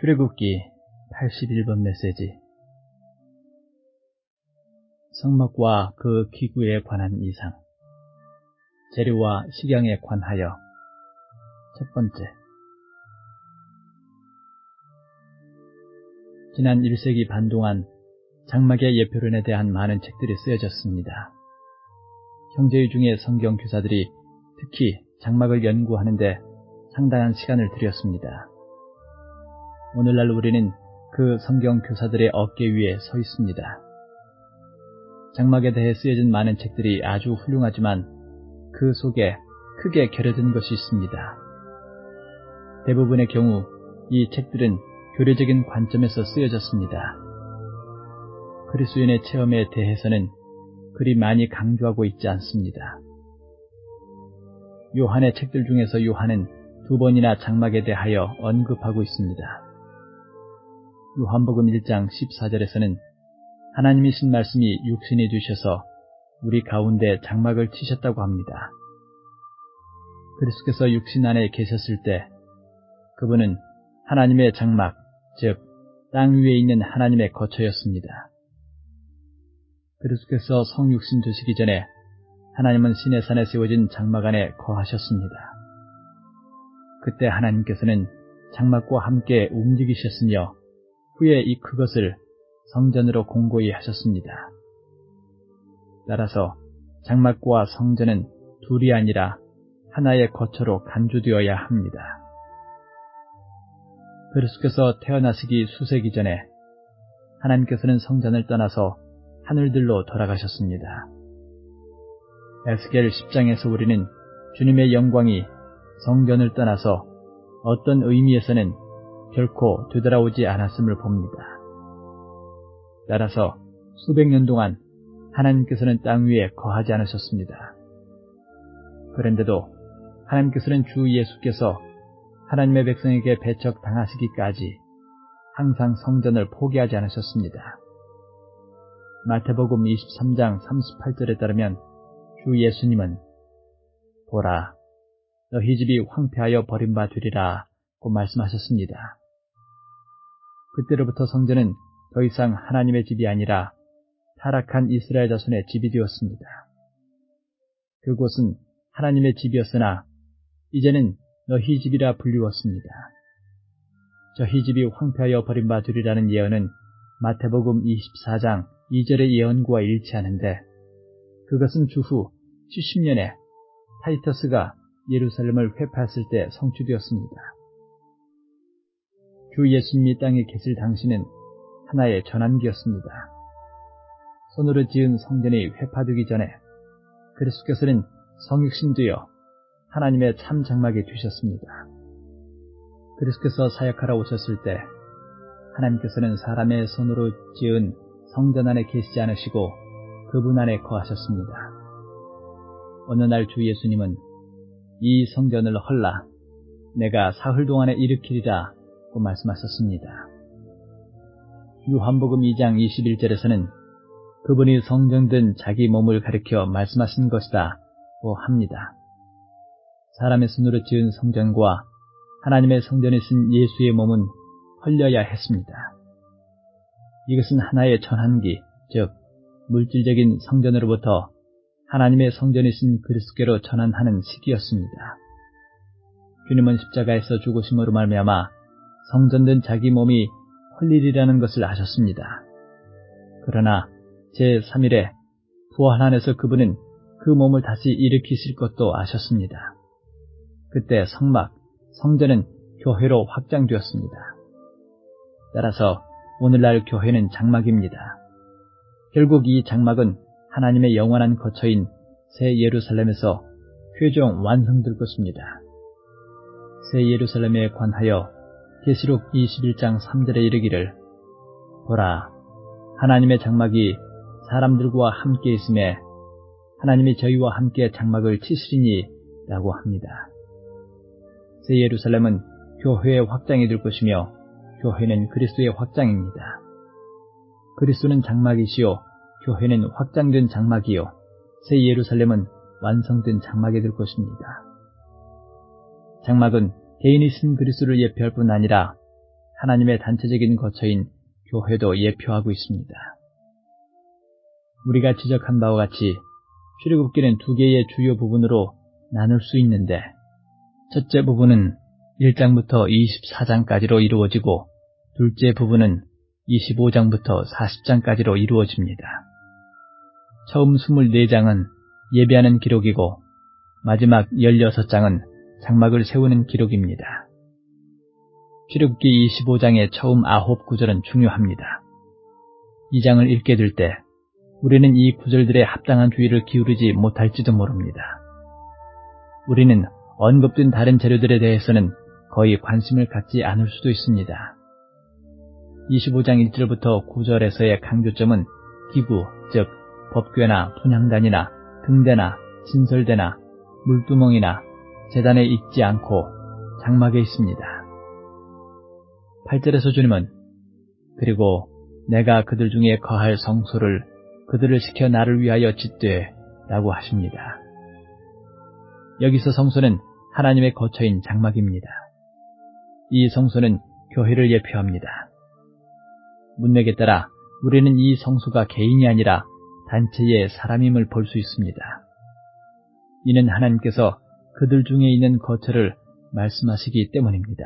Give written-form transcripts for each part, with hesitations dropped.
출애굽기 81번 메시지. 성막과 그 기구에 관한 이상. 재료와 식양에 관하여. 첫 번째, 지난 1세기 반 동안 장막의 예표론에 대한 많은 책들이 쓰여졌습니다. 형제의 중에 성경 교사들이 특히 장막을 연구하는데 상당한 시간을 들였습니다. 오늘날 우리는 그 성경 교사들의 어깨 위에 서 있습니다. 장막에 대해 쓰여진 많은 책들이 아주 훌륭하지만 그 속에 크게 결여진 것이 있습니다. 대부분의 경우 이 책들은 교리적인 관점에서 쓰여졌습니다. 그리스도인의 체험에 대해서는 그리 많이 강조하고 있지 않습니다. 요한의 책들 중에서 요한은 2번이나 장막에 대하여 언급하고 있습니다. 요한복음 1장 14절에서는 하나님이신 말씀이 육신이 되셔서 우리 가운데 장막을 치셨다고 합니다. 그리스도께서 육신 안에 계셨을 때 그분은 하나님의 장막, 즉 땅 위에 있는 하나님의 거처였습니다. 그리스도께서 성육신 되시기 전에 하나님은 시내산에 세워진 장막 안에 거하셨습니다. 그때 하나님께서는 장막과 함께 움직이셨으며 후에 그것을 성전으로 공고히 하셨습니다. 따라서 장막과 성전은 둘이 아니라 하나의 거처로 간주되어야 합니다. 그리스도께서 태어나시기 수세기 전에 하나님께서는 성전을 떠나서 하늘들로 돌아가셨습니다. 에스겔 10장에서 우리는 주님의 영광이 성전을 떠나서 어떤 의미에서는 결코 되돌아오지 않았음을 봅니다. 따라서 수백 년 동안 하나님께서는 땅 위에 거하지 않으셨습니다. 그런데도 하나님께서는 주 예수께서 하나님의 백성에게 배척당하시기까지 항상 성전을 포기하지 않으셨습니다. 마태복음 23장 38절에 따르면 주 예수님은 보라, 너희 집이 황폐하여 버림바 되리라고 말씀하셨습니다. 그때로부터 성전은 더 이상 하나님의 집이 아니라 타락한 이스라엘 자손의 집이 되었습니다. 그곳은 하나님의 집이었으나 이제는 너희 집이라 불리웠습니다. 저희 집이 황폐하여 버림바 되리라는 예언은 마태복음 24장 2절의 예언과 일치하는데 그것은 주후 70년에 타이터스가 예루살렘을 회파했을 때 성취되었습니다. 주 예수님이 땅에 계실 당시는 하나의 전환기였습니다. 손으로 지은 성전이 회파되기 전에 그리스도께서는 성육신되어 하나님의 참 장막이 되셨습니다. 그리스도께서 사역하러 오셨을 때 하나님께서는 사람의 손으로 지은 성전 안에 계시지 않으시고 그분 안에 거하셨습니다. 어느 날 주 예수님은 이 성전을 헐라 내가 사흘 동안에 일으키리라 고 말씀하셨습니다. 요한복음 2장 21절에서는 그분이 성전된 자기 몸을 가리켜 말씀하신 것이다 고 합니다. 사람의 손으로 지은 성전과 하나님의 성전이신 예수의 몸은 헐려야 했습니다. 이것은 하나의 전환기, 즉 물질적인 성전으로부터 하나님의 성전이신 그리스도께로 전환하는 시기였습니다. 주님은 십자가에서 죽으심으로 말미암아 성전된 자기 몸이 헐리리라는 것을 아셨습니다. 그러나 제3일에 부활하셔서 그분은 그 몸을 다시 일으키실 것도 아셨습니다. 그때 성막, 성전은 교회로 확장되었습니다. 따라서 오늘날 교회는 장막입니다. 결국 이 장막은 하나님의 영원한 거처인 새 예루살렘에서 최종 완성될 것입니다. 새 예루살렘에 관하여 계시록 21장 3절에 이르기를 보라, 하나님의 장막이 사람들과 함께 있음에 하나님이 저희와 함께 장막을 치시리니 라고 합니다. 새 예루살렘은 교회의 확장이 될 것이며 교회는 그리스도의 확장입니다. 그리스도는 장막이시요 교회는 확장된 장막이요 새 예루살렘은 완성된 장막이 될 것입니다. 장막은 개인이신 그리스도를 예표할 뿐 아니라 하나님의 단체적인 거처인 교회도 예표하고 있습니다. 우리가 지적한 바와 같이 출애굽기는 두 개의 주요 부분으로 나눌 수 있는데, 첫째 부분은 1장부터 24장까지로 이루어지고 둘째 부분은 25장부터 40장까지로 이루어집니다. 처음 24장은 예배하는 기록이고 마지막 16장은 장막을 세우는 기록입니다. 출애굽기 25장의 처음 9구절은 중요합니다. 이 장을 읽게 될 때 우리는 이 구절들에 합당한 주의를 기울이지 못할지도 모릅니다. 우리는 언급된 다른 재료들에 대해서는 거의 관심을 갖지 않을 수도 있습니다. 25장 1절부터 9절에서의 강조점은 기구, 즉 법궤나 분향단이나 등대나 진설대나 물두멍이나 제단에 있지 않고 장막에 있습니다. 8절에서 주님은 그리고 내가 그들 중에 거할 성소를 그들을 시켜 나를 위하여 짓되 라고 하십니다. 여기서 성소는 하나님의 거처인 장막입니다. 이 성소는 교회를 예표합니다. 문맥에 따라 우리는 이 성소가 개인이 아니라 단체의 사람임을 볼 수 있습니다. 이는 하나님께서 그들 중에 있는 거처를 말씀하시기 때문입니다.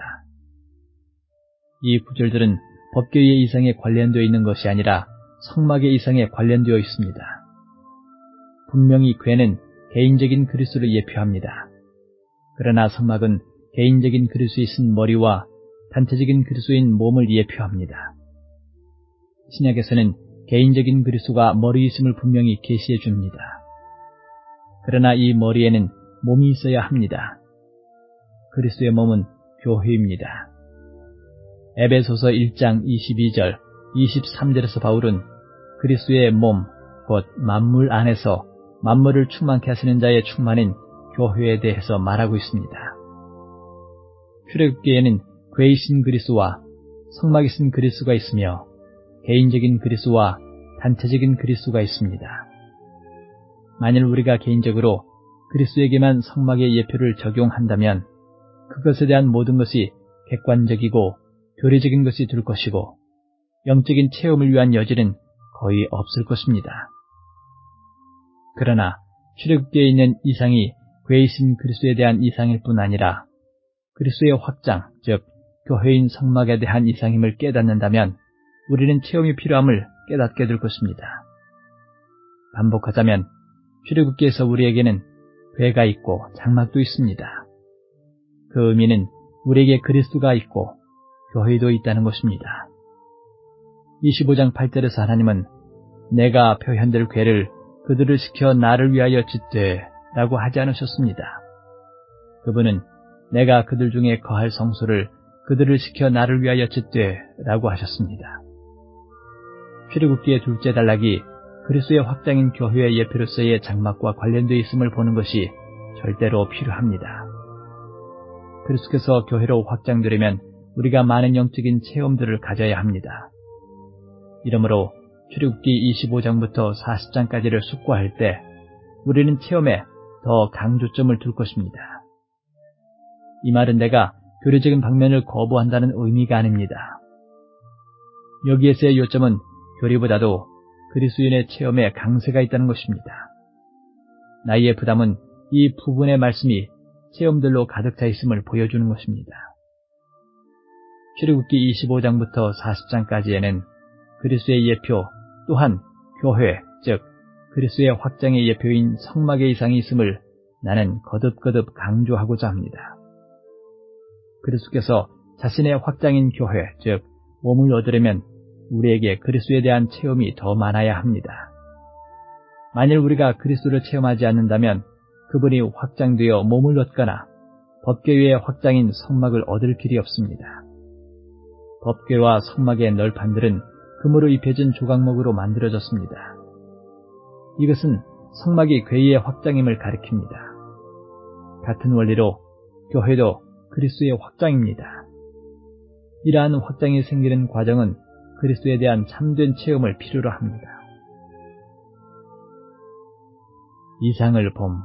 이 구절들은 법궤의 이상에 관련되어 있는 것이 아니라 성막의 이상에 관련되어 있습니다. 분명히 궤는 개인적인 그리스도를 예표합니다. 그러나 성막은 개인적인 그리스도의 쓴 머리와 단체적인 그리스도인 몸을 예표합니다. 신약에서는 개인적인 그리스도가 머리이심을 분명히 계시해 줍니다. 그러나 이 머리에는 몸이 있어야 합니다. 그리스도의 몸은 교회입니다. 에베소서 1장 22절, 23절에서 바울은 그리스도의 몸, 곧 만물 안에서 만물을 충만케 하시는 자의 충만인 교회에 대해서 말하고 있습니다. 출애굽기에는 궤이신 그리스도와 성막이신 그리스도가 있으며 개인적인 그리스도와 단체적인 그리스도가 있습니다. 만일 우리가 개인적으로 그리스도에게만 성막의 예표를 적용한다면 그것에 대한 모든 것이 객관적이고 교리적인 것이 될 것이고 영적인 체험을 위한 여지는 거의 없을 것입니다. 그러나 출애굽기에 있는 이상이 궤이신 그리스도에 대한 이상일 뿐 아니라 그리스도의 확장, 즉 교회인 성막에 대한 이상임을 깨닫는다면 우리는 체험이 필요함을 깨닫게 될 것입니다. 반복하자면 출애굽기에서 우리에게는 궤가 있고 장막도 있습니다. 그 의미는 우리에게 그리스도가 있고 교회도 있다는 것입니다. 25장 8절에서 하나님은 내가 표현될 궤를 그들을 시켜 나를 위하여 짓되 라고 하지 않으셨습니다. 그분은 내가 그들 중에 거할 성소를 그들을 시켜 나를 위하여 짓되 라고 하셨습니다. 출애굽기의 둘째 단락이 그리스도의 확장인 교회의 예표로서의 장막과 관련되어 있음을 보는 것이 절대로 필요합니다. 그리스도께서 교회로 확장되려면 우리가 많은 영적인 체험들을 가져야 합니다. 이러므로 출애굽기 25장부터 40장까지를 숙고할 때 우리는 체험에 더 강조점을 둘 것입니다. 이 말은 내가 교리적인 방면을 거부한다는 의미가 아닙니다. 여기에서의 요점은 교리보다도 그리스도인의 체험에 강세가 있다는 것입니다. 나의 부담은 이 부분의 말씀이 체험들로 가득 차 있음을 보여주는 것입니다. 출애굽기 25장부터 40장까지에는 그리스도의 예표 또한 교회, 즉 그리스도의 확장의 예표인 성막의 이상이 있음을 나는 거듭거듭 강조하고자 합니다. 그리스도께서 자신의 확장인 교회, 즉 몸을 얻으려면 우리에게 그리스도에 대한 체험이 더 많아야 합니다. 만일 우리가 그리스도를 체험하지 않는다면 그분이 확장되어 몸을 얻거나 법궤의 확장인 성막을 얻을 길이 없습니다. 법궤와 성막의 널판들은 금으로 입혀진 조각목으로 만들어졌습니다. 이것은 성막이 궤의 확장임을 가리킵니다. 같은 원리로 교회도 그리스도의 확장입니다. 이러한 확장이 생기는 과정은 그리스도에 대한 참된 체험을 필요로 합니다. 이상을 봄.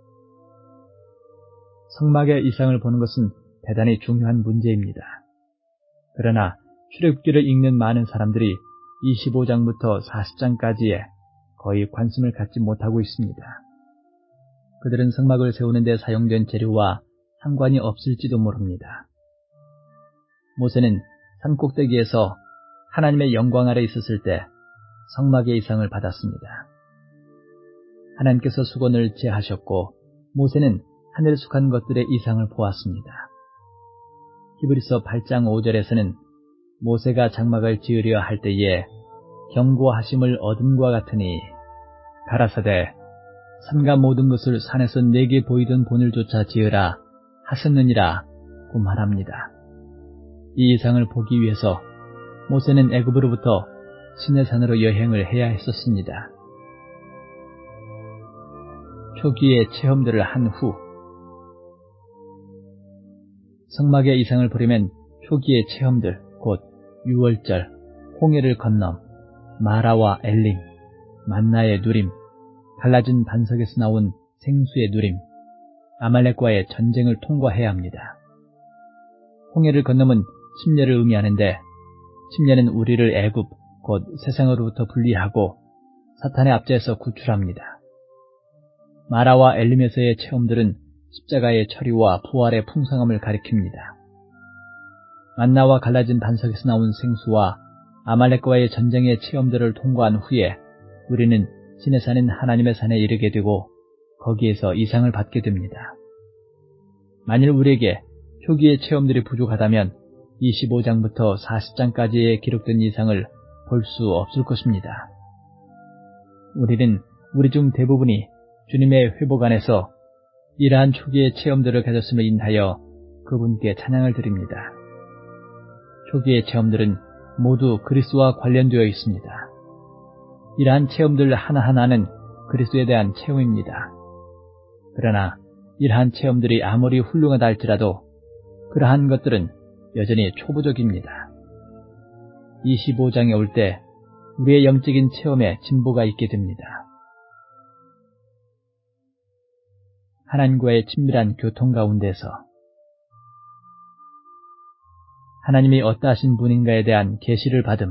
성막의 이상을 보는 것은 대단히 중요한 문제입니다. 그러나 출애굽기를 읽는 많은 사람들이 25장부터 40장까지에 거의 관심을 갖지 못하고 있습니다. 그들은 성막을 세우는 데 사용된 재료와 상관이 없을지도 모릅니다. 모세는 산꼭대기에서 하나님의 영광 아래 있었을 때 성막의 이상을 받았습니다. 하나님께서 수건을 제하셨고 모세는 하늘에 속한 것들의 이상을 보았습니다. 히브리서 8장 5절에서는 모세가 장막을 지으려 할 때에 경고하심을 얻음과 같으니 가라사대 산과 모든 것을 산에서 내게 보이던 본을조차 지으라 하셨느니라 고 말합니다. 이 이상을 보기 위해서 모세는 애굽으로부터 시내산으로 여행을 해야 했었습니다. 초기의 체험들을 한 후 성막의 이상을 보려면 초기의 체험들 곧 유월절, 홍해를 건너, 마라와 엘림, 만나의 누림, 갈라진 반석에서 나온 생수의 누림, 아말렉과의 전쟁을 통과해야 합니다. 홍해를 건너면 침례를 의미하는데 침례는 우리를 애굽, 곧 세상으로부터 분리하고 사탄의 압제에서 구출합니다. 마라와 엘림에서의 체험들은 십자가의 처리와 부활의 풍성함을 가리킵니다. 만나와 갈라진 반석에서 나온 생수와 아말렉과의 전쟁의 체험들을 통과한 후에 우리는 신의 산인 하나님의 산에 이르게 되고 거기에서 이상을 받게 됩니다. 만일 우리에게 초기의 체험들이 부족하다면 25장부터 40장까지의 기록된 이상을 볼 수 없을 것입니다. 우리는 우리 중 대부분이 주님의 회복 안에서 이러한 초기의 체험들을 가졌음을 인하여 그분께 찬양을 드립니다. 초기의 체험들은 모두 그리스도와 관련되어 있습니다. 이러한 체험들 하나하나는 그리스도에 대한 체험입니다. 그러나 이러한 체험들이 아무리 훌륭하다 할지라도 그러한 것들은 여전히 초보적입니다. 25장에 올 때 우리의 영적인 체험에 진보가 있게 됩니다. 하나님과의 친밀한 교통 가운데서 하나님이 어떠하신 분인가에 대한 계시를 받음.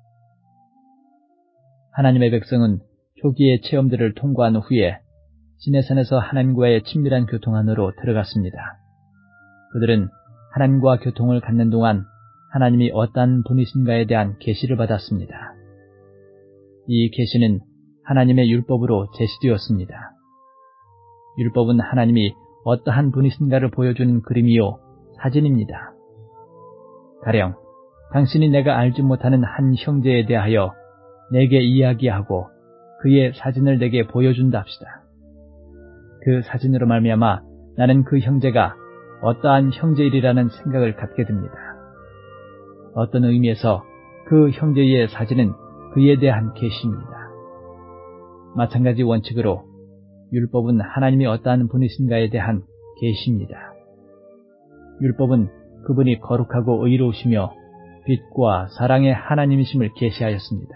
하나님의 백성은 초기의 체험들을 통과한 후에 시내산에서 하나님과의 친밀한 교통 안으로 들어갔습니다. 그들은 하나님과 교통을 갖는 동안 하나님이 어떠한 분이신가에 대한 계시를 받았습니다. 이 계시는 하나님의 율법으로 제시되었습니다. 율법은 하나님이 어떠한 분이신가를 보여주는 그림이요 사진입니다. 가령 당신이 내가 알지 못하는 한 형제에 대하여 내게 이야기하고 그의 사진을 내게 보여준다 합시다. 그 사진으로 말미암아 나는 그 형제가 어떠한 형제이리라는 생각을 갖게 됩니다. 어떤 의미에서 그 형제의 사진은 그에 대한 계시입니다. 마찬가지 원칙으로 율법은 하나님이 어떠한 분이신가에 대한 계시입니다. 율법은 그분이 거룩하고 의로우시며 빛과 사랑의 하나님이심을 계시하였습니다.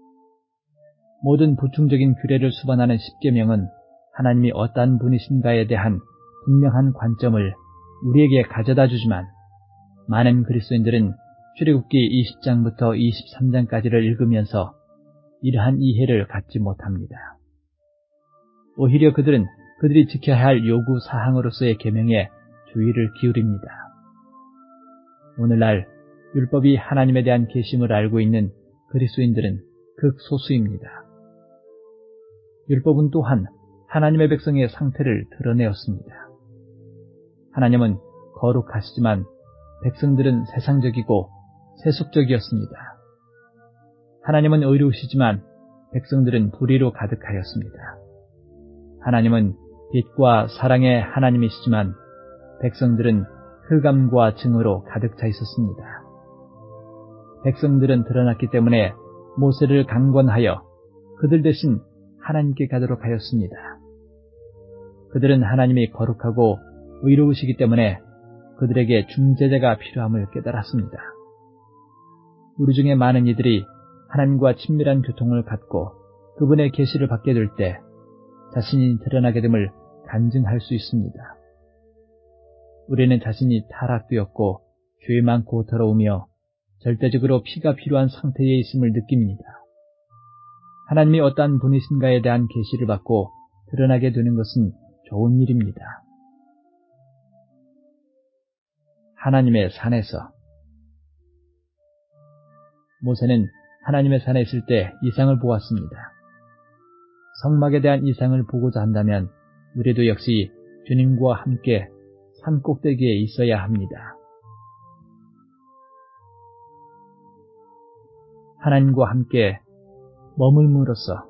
모든 부충적인 규례를 수반하는 십계명은 하나님이 어떠한 분이신가에 대한 분명한 관점을 우리에게 가져다 주지만 많은 그리스도인들은 출애굽기 20장부터 23장까지를 읽으면서 이러한 이해를 갖지 못합니다. 오히려 그들은 그들이 지켜야 할 요구 사항으로서의 계명에 주의를 기울입니다. 오늘날 율법이 하나님에 대한 계심을 알고 있는 그리스도인들은 극소수입니다. 율법은 또한 하나님의 백성의 상태를 드러내었습니다. 하나님은 거룩하시지만 백성들은 세상적이고 세속적이었습니다. 하나님은 의로우시지만 백성들은 불의로 가득하였습니다. 하나님은 빛과 사랑의 하나님이시지만 백성들은 흑암과 증오로 가득 차 있었습니다. 백성들은 드러났기 때문에 모세를 강권하여 그들 대신 하나님께 가도록 하였습니다. 그들은 하나님이 거룩하고 의로우시기 때문에 그들에게 중재자가 필요함을 깨달았습니다. 우리 중에 많은 이들이 하나님과 친밀한 교통을 갖고 그분의 계시를 받게 될 때 자신이 드러나게 됨을 간증할 수 있습니다. 우리는 자신이 타락되었고 죄 많고 더러우며 절대적으로 피가 필요한 상태에 있음을 느낍니다. 하나님이 어떠한 분이신가에 대한 계시를 받고 드러나게 되는 것은 좋은 일입니다. 하나님의 산에서 모세는 하나님의 산에 있을 때 이상을 보았습니다. 성막에 대한 이상을 보고자 한다면 우리도 역시 주님과 함께 산 꼭대기에 있어야 합니다. 하나님과 함께 머물므로써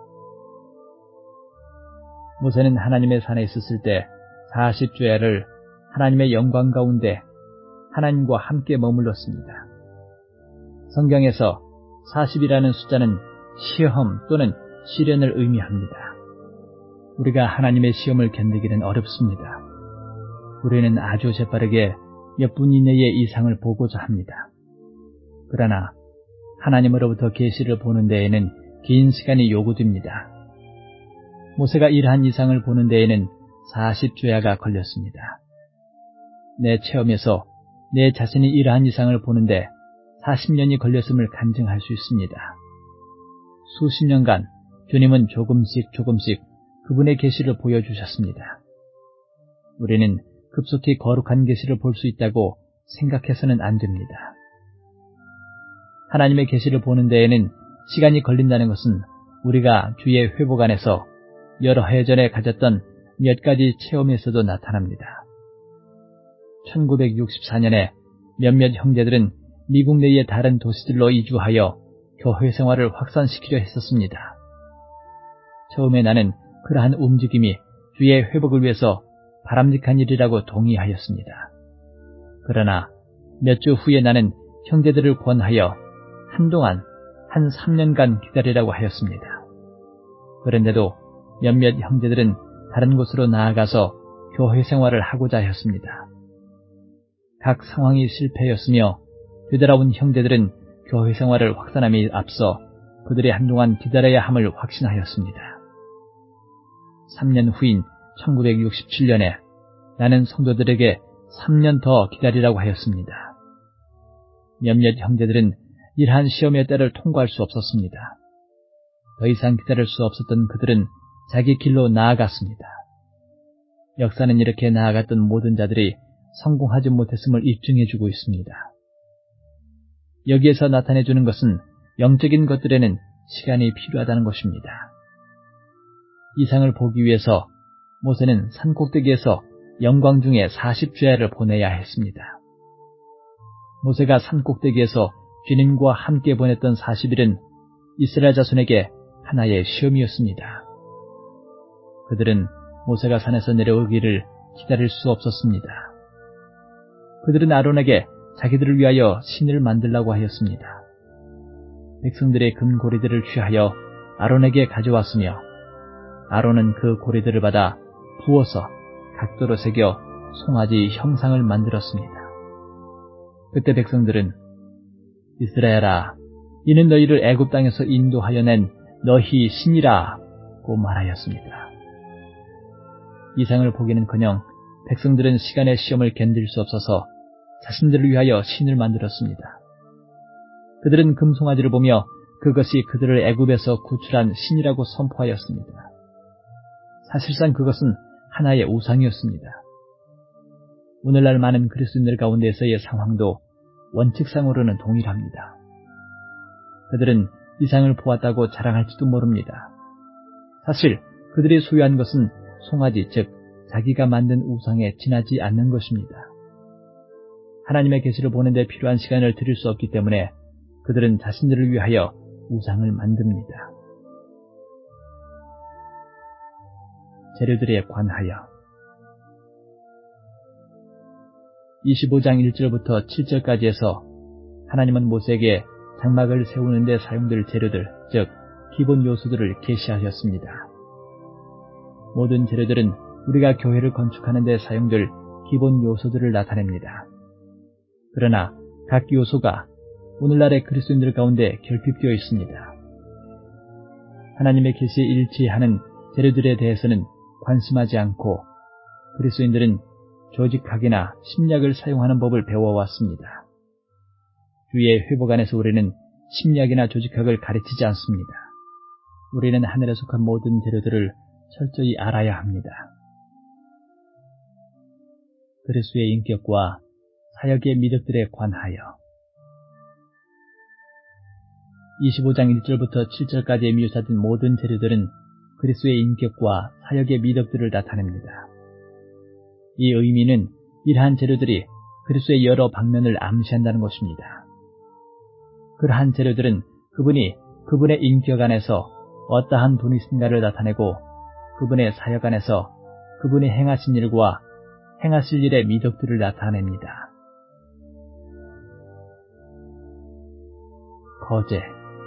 모세는 하나님의 산에 있었을 때 40주야를 하나님의 영광 가운데 하나님과 함께 머물렀습니다. 성경에서 40이라는 숫자는 시험 또는 시련을 의미합니다. 우리가 하나님의 시험을 견디기는 어렵습니다. 우리는 아주 재빠르게 몇 분 이내에 이상을 보고자 합니다. 그러나 하나님으로부터 계시를 보는 데에는 긴 시간이 요구됩니다. 모세가 이러한 이상을 보는 데에는 40주야가 걸렸습니다. 내 체험에서 내 자신이 이러한 이상을 보는데 40년이 걸렸음을 간증할 수 있습니다. 수십 년간 주님은 조금씩 그분의 계시를 보여주셨습니다. 우리는 급속히 거룩한 계시를 볼 수 있다고 생각해서는 안 됩니다. 하나님의 계시를 보는 데에는 시간이 걸린다는 것은 우리가 주의 회복 안에서 여러 해 전에 가졌던 몇 가지 체험에서도 나타납니다. 1964년에 몇몇 형제들은 미국 내의 다른 도시들로 이주하여 교회 생활을 확산시키려 했었습니다. 처음에 나는 그러한 움직임이 주의 회복을 위해서 바람직한 일이라고 동의하였습니다. 그러나 몇 주 후에 나는 형제들을 권하여 한동안 한 3년간 기다리라고 하였습니다. 그런데도 몇몇 형제들은 다른 곳으로 나아가서 교회 생활을 하고자 하였습니다. 각 상황이 실패였으며 되돌아온 형제들은 교회 생활을 확산함에 앞서 그들이 한동안 기다려야 함을 확신하였습니다. 3년 후인 1967년에 나는 성도들에게 3년 더 기다리라고 하였습니다. 몇몇 형제들은 이러한 시험의 때를 통과할 수 없었습니다. 더 이상 기다릴 수 없었던 그들은 자기 길로 나아갔습니다. 역사는 이렇게 나아갔던 모든 자들이 성공하지 못했음을 입증해주고 있습니다. 여기에서 나타내주는 것은 영적인 것들에는 시간이 필요하다는 것입니다. 이상을 보기 위해서 모세는 산 꼭대기에서 영광 중에 40주야를 보내야 했습니다. 모세가 산 꼭대기에서 주님과 함께 보냈던 40일은 이스라엘 자손에게 하나의 시험이었습니다. 그들은 모세가 산에서 내려오기를 기다릴 수 없었습니다. 그들은 아론에게 자기들을 위하여 신을 만들라고 하였습니다. 백성들의 금고리들을 취하여 아론에게 가져왔으며 아론은 그 고리들을 받아 부어서 각도로 새겨 송아지 형상을 만들었습니다. 그때 백성들은 이스라엘아, 이는 너희를 애굽 땅에서 인도하여 낸 너희 신이라고 말하였습니다. 이상을 보기는커녕 백성들은 시간의 시험을 견딜 수 없어서 자신들을 위하여 신을 만들었습니다. 그들은 금송아지를 보며 그것이 그들을 애굽에서 구출한 신이라고 선포하였습니다. 사실상 그것은 하나의 우상이었습니다. 오늘날 많은 그리스도인들 가운데서의 상황도 원칙상으로는 동일합니다. 그들은 이상을 보았다고 자랑할지도 모릅니다. 사실 그들이 소유한 것은 송아지, 즉 자기가 만든 우상에 지나지 않는 것입니다. 하나님의 계시를 보는 데 필요한 시간을 들일 수 없기 때문에 그들은 자신들을 위하여 우상을 만듭니다. 재료들에 관하여 25장 1절부터 7절까지에서 하나님은 모세에게 장막을 세우는 데 사용될 재료들, 즉 기본 요소들을 계시하셨습니다. 모든 재료들은 우리가 교회를 건축하는 데 사용될 기본 요소들을 나타냅니다. 그러나 각 요소가 오늘날의 그리스도인들 가운데 결핍되어 있습니다. 하나님의 계시에 일치하는 재료들에 대해서는 관심하지 않고 그리스도인들은 조직학이나 심리학을 사용하는 법을 배워왔습니다. 주의 회복 안에서 우리는 심리학이나 조직학을 가르치지 않습니다. 우리는 하늘에 속한 모든 재료들을 철저히 알아야 합니다. 그리스도의 인격과 사역의 미덕들에 관하여 25장 1절부터 7절까지의 묘사된 모든 재료들은 그리스도의 인격과 사역의 미덕들을 나타냅니다. 이 의미는 이러한 재료들이 그리스도의 여러 방면을 암시한다는 것입니다. 그러한 재료들은 그분이 그분의 인격 안에서 어떠한 분이신가를 나타내고 그분의 사역 안에서 그분이 행하신 일과 행하실 일의 미덕들을 나타냅니다. 거제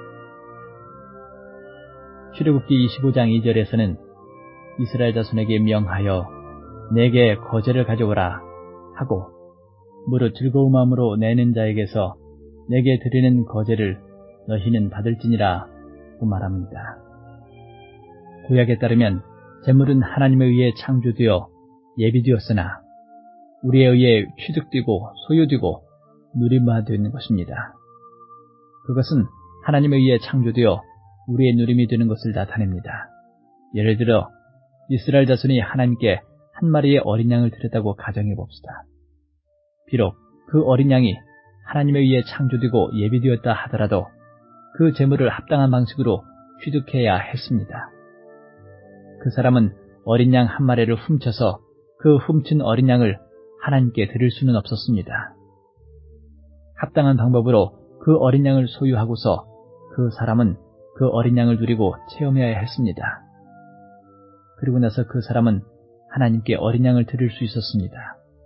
출애굽기 25장 2절에서는 이스라엘 자손에게 명하여 내게 거제를 가져오라 하고 무릇 즐거운 마음으로 내는 자에게서 내게 드리는 거제를 너희는 받을지니라 고 말합니다. 구약에 따르면 재물은 하나님에 의해 창조되어 예비되었으나 우리에 의해 취득되고 소유되고 누림받는 것입니다. 그것은 하나님에 의해 창조되어 우리의 누림이 되는 것을 나타냅니다. 예를 들어 이스라엘 자손이 하나님께 한 마리의 어린 양을 드렸다고 가정해 봅시다. 비록 그 어린 양이 하나님에 의해 창조되고 예비되었다 하더라도 그 재물을 합당한 방식으로 취득해야 했습니다. 그 사람은 어린 양 한 마리를 훔쳐서 그 훔친 어린 양을 하나님께 드릴 수는 없었습니다. 합당한 방법으로 그 어린 양을 소유하고서 그 사람은 그 어린 양을 누리고 체험해야 했습니다. 그리고 나서 그 사람은 하나님께 어린 양을 드릴 수 있었습니다.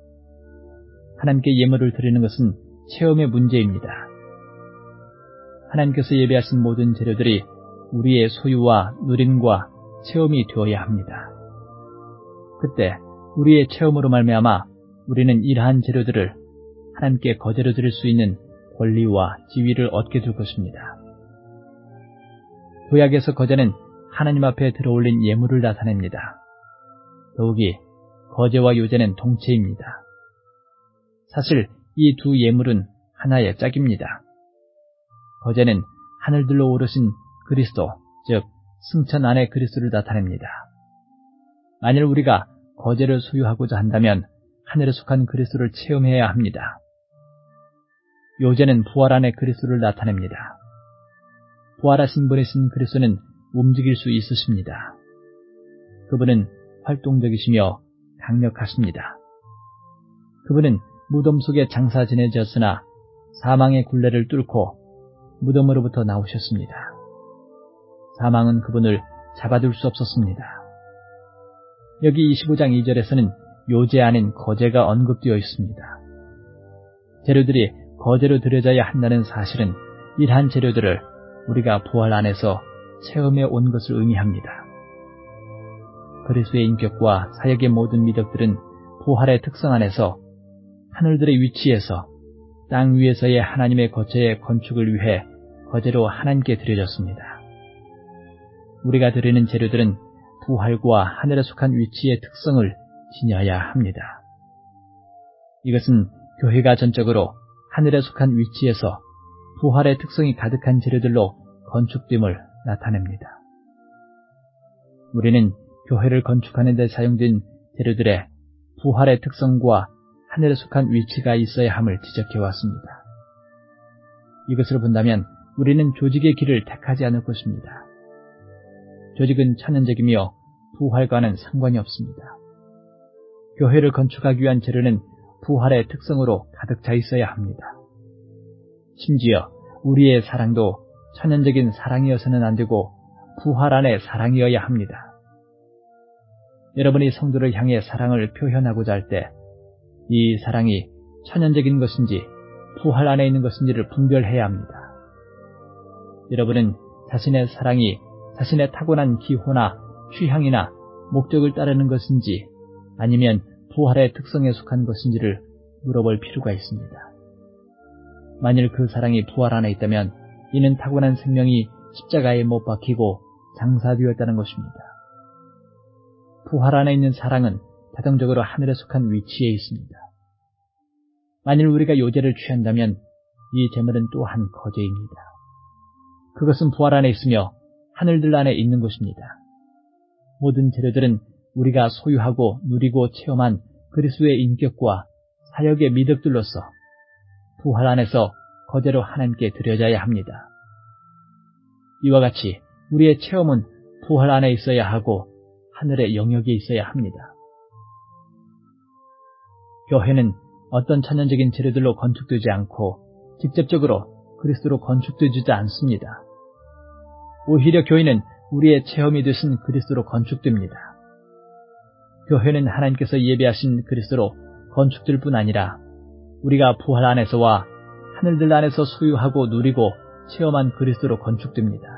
하나님께 예물을 드리는 것은 체험의 문제입니다. 하나님께서 예배하신 모든 재료들이 우리의 소유와 누림과 체험이 되어야 합니다. 그때 우리의 체험으로 말미암아 우리는 이러한 재료들을 하나님께 거제로 드릴 수 있는 권리와 지위를 얻게 될 것입니다. 구약에서 거제는 하나님 앞에 들어올린 예물을 나타냅니다. 더욱이 거제와 요제는 동체입니다. 사실 이 두 예물은 하나의 짝입니다. 거제는 하늘들로 오르신 그리스도, 즉 승천 안의 그리스도를 나타냅니다. 만일 우리가 거제를 소유하고자 한다면 하늘에 속한 그리스도를 체험해야 합니다. 요제는 부활 안의 그리스도를 나타냅니다. 부활하신 분이신 그리스도는 움직일 수 있으십니다. 그분은 활동적이시며 강력하십니다. 그분은 무덤 속에 장사 지내셨으나 사망의 굴레를 뚫고 무덤으로부터 나오셨습니다. 사망은 그분을 잡아둘 수 없었습니다. 여기 25장 2절에서는 요제 아닌 거제가 언급되어 있습니다. 재료들이 거제로 드려져야 한다는 사실은 이러한 재료들을 우리가 부활 안에서 체험해 온 것을 의미합니다. 그리스도의 인격과 사역의 모든 미덕들은 부활의 특성 안에서 하늘들의 위치에서 땅 위에서의 하나님의 거처의 건축을 위해 거제로 하나님께 드려졌습니다. 우리가 드리는 재료들은 부활과 하늘에 속한 위치의 특성을 지녀야 합니다. 이것은 교회가 전적으로 하늘에 속한 위치에서 부활의 특성이 가득한 재료들로 건축됨을 나타냅니다. 우리는 교회를 건축하는 데 사용된 재료들의 부활의 특성과 하늘에 속한 위치가 있어야 함을 지적해왔습니다. 이것을 본다면 우리는 조직의 길을 택하지 않을 것입니다. 조직은 천연적이며 부활과는 상관이 없습니다. 교회를 건축하기 위한 재료는 부활의 특성으로 가득 차 있어야 합니다. 심지어 우리의 사랑도 천연적인 사랑이어서는 안 되고 부활 안의 사랑이어야 합니다. 여러분이 성도를 향해 사랑을 표현하고자 할 때 이 사랑이 천연적인 것인지 부활 안에 있는 것인지를 분별해야 합니다. 여러분은 자신의 사랑이 자신의 타고난 기호나 취향이나 목적을 따르는 것인지 아니면 부활의 특성에 속한 것인지를 물어볼 필요가 있습니다. 만일 그 사랑이 부활 안에 있다면 이는 타고난 생명이 십자가에 못 박히고 장사되었다는 것입니다. 부활 안에 있는 사랑은 자동적으로 하늘에 속한 위치에 있습니다. 만일 우리가 요제를 취한다면 이 재물은 또한 거제입니다. 그것은 부활 안에 있으며 하늘들 안에 있는 것입니다. 모든 재료들은 우리가 소유하고 누리고 체험한 그리스도의 인격과 사역의 미덕들로서 부활 안에서 거제로 하나님께 드려져야 합니다. 이와 같이 우리의 체험은 부활 안에 있어야 하고 하늘의 영역에 있어야 합니다. 교회는 어떤 천연적인 재료들로 건축되지 않고 직접적으로 그리스도로 건축되지 않습니다. 오히려 교회는 우리의 체험이 되신 그리스도로 건축됩니다. 교회는 하나님께서 예비하신 그리스도로 건축될 뿐 아니라 우리가 부활 안에서와 하늘들 안에서 소유하고 누리고 체험한 그리스도로 건축됩니다.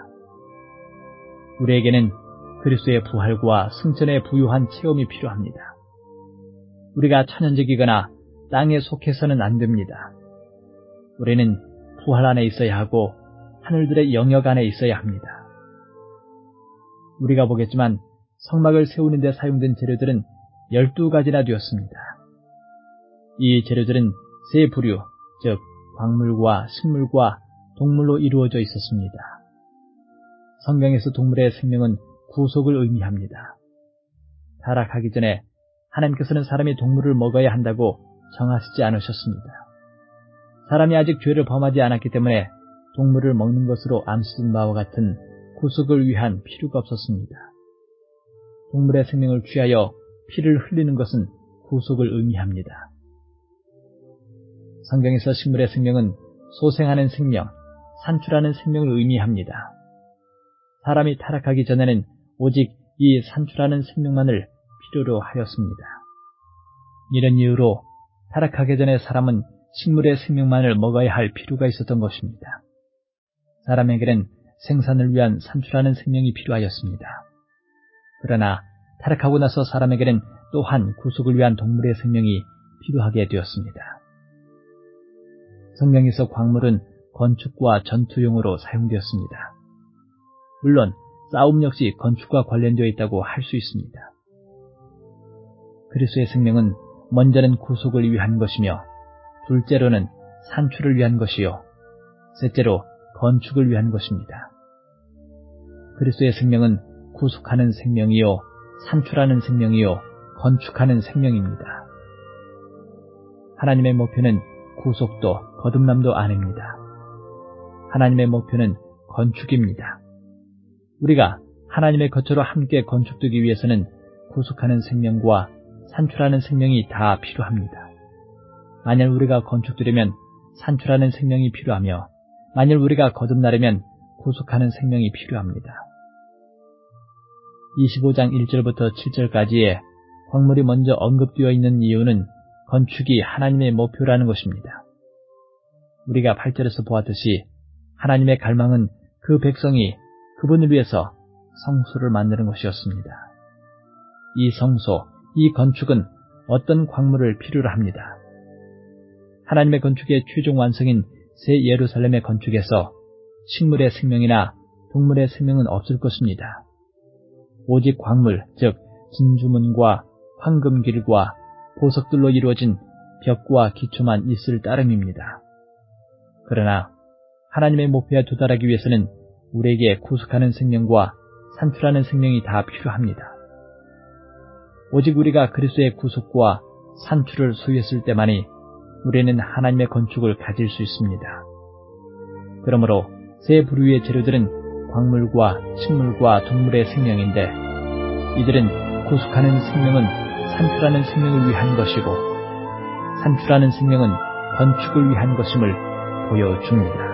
우리에게는 그리스도의 부활과 승천의 부유한 체험이 필요합니다. 우리가 천연적이거나 땅에 속해서는 안 됩니다. 우리는 부활 안에 있어야 하고 하늘들의 영역 안에 있어야 합니다. 우리가 보겠지만 성막을 세우는 데 사용된 재료들은 12가지나 되었습니다. 이 재료들은 세 부류, 즉 광물과 식물과 동물로 이루어져 있었습니다. 성경에서 동물의 생명은 구속을 의미합니다. 타락하기 전에 하나님께서는 사람이 동물을 먹어야 한다고 정하시지 않으셨습니다. 사람이 아직 죄를 범하지 않았기 때문에 동물을 먹는 것으로 암시된 바와 같은 구속을 위한 필요가 없었습니다. 동물의 생명을 취하여 피를 흘리는 것은 구속을 의미합니다. 성경에서 식물의 생명은 소생하는 생명, 산출하는 생명을 의미합니다. 사람이 타락하기 전에는 오직 이 산출하는 생명만을 필요로 하였습니다. 이런 이유로 타락하기 전에 사람은 식물의 생명만을 먹어야 할 필요가 있었던 것입니다. 사람에게는 생산을 위한 산출하는 생명이 필요하였습니다. 그러나 타락하고 나서 사람에게는 또한 구속을 위한 동물의 생명이 필요하게 되었습니다. 성경에서 광물은 건축과 전투용으로 사용되었습니다. 물론 싸움 역시 건축과 관련되어 있다고 할 수 있습니다. 그리스도의 생명은 먼저는 구속을 위한 것이며 둘째로는 산출을 위한 것이요 셋째로 건축을 위한 것입니다. 그리스도의 생명은 구속하는 생명이요 산출하는 생명이요 건축하는 생명입니다. 하나님의 목표는 구속도 거듭남도 아닙니다. 하나님의 목표는 건축입니다. 우리가 하나님의 거처로 함께 건축되기 위해서는 구속하는 생명과 산출하는 생명이 다 필요합니다. 만일 우리가 건축되려면 산출하는 생명이 필요하며 만일 우리가 거듭나려면 구속하는 생명이 필요합니다. 25장 1절부터 7절까지의 광물이 먼저 언급되어 있는 이유는 건축이 하나님의 목표라는 것입니다. 우리가 8절에서 보았듯이 하나님의 갈망은 그 백성이 그분을 위해서 성소를 만드는 것이었습니다. 이 성소, 이 건축은 어떤 광물을 필요로 합니다. 하나님의 건축의 최종 완성인 새 예루살렘의 건축에서 식물의 생명이나 동물의 생명은 없을 것입니다. 오직 광물, 즉 진주문과 황금길과 보석들로 이루어진 벽과 기초만 있을 따름입니다. 그러나 하나님의 목표에 도달하기 위해서는 우리에게 구속하는 생명과 산출하는 생명이 다 필요합니다. 오직 우리가 그리스도의 구속과 산출을 소유했을 때만이 우리는 하나님의 건축을 가질 수 있습니다. 그러므로 세 부류의 재료들은 광물과 식물과 동물의 생명인데 이들은 구속하는 생명은 산출하는 생명을 위한 것이고 산출하는 생명은 건축을 위한 것임을 보여줍니다.